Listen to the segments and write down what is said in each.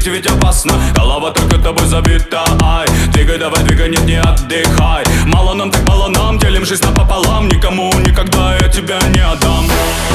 жить ведь опасно. Голова только тобой забита, ай. Двигай, давай, двигай, нет, не отдыхай. Мало нам, так мало нам, делим жизнь напополам. Никому никогда я тебя не отдам.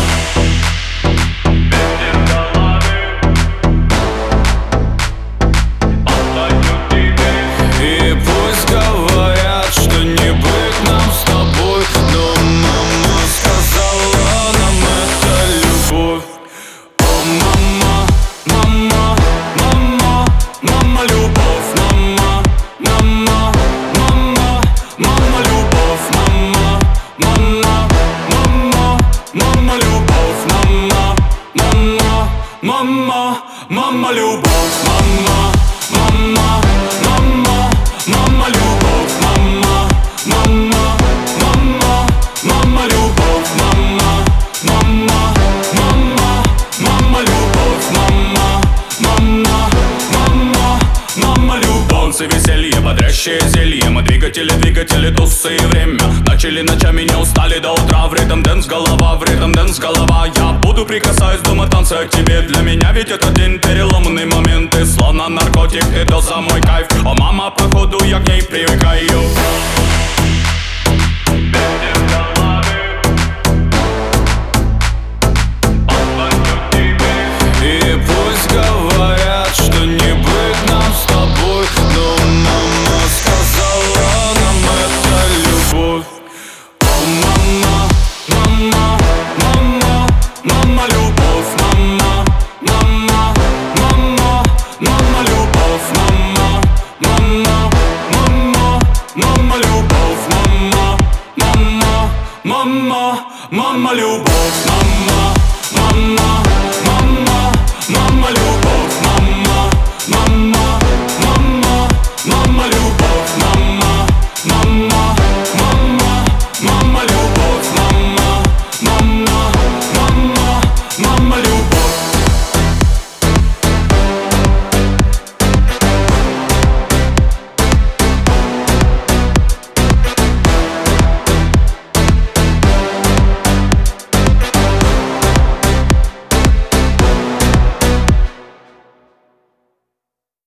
И пусть говорят, что не быть нам с тобой, но мама сказала нам это любовь. О, мама, мама, мама, мама, любовь, мама, мама, мама, мама, любовь, мама, мама, мама, мама, любовь, мама, мама, мама, мама, любовь, мама, мама, мама, мама, любовь, мама, мама, мама, мама, любовь, мама, мама, мама, мама, любовь, мама, мама, мама, мама, любовь. Танцы, веселье, бодрящее зелье. Мы двигатели, тусы и время. Начали ночами, не устали до утра. В ритм дэнс голова, в ритм дэнс голова. Я буду, прикасаясь, дома танца к тебе. Для меня ведь это день переломный момент. Ты словно наркотик, ты доза мой кайф. О, мама, походу я к ней привыкаю. И пусть говорят, что не быть нам с тобой, но мама сказала нам это любовь. О, мама, мама, мама, мама, любовь, мама, мама, мама, мама, любовь, мама, мама, мама, мама, любовь, мама, мама, мама, мама, любовь, мама, мама, мама, мама, любовь.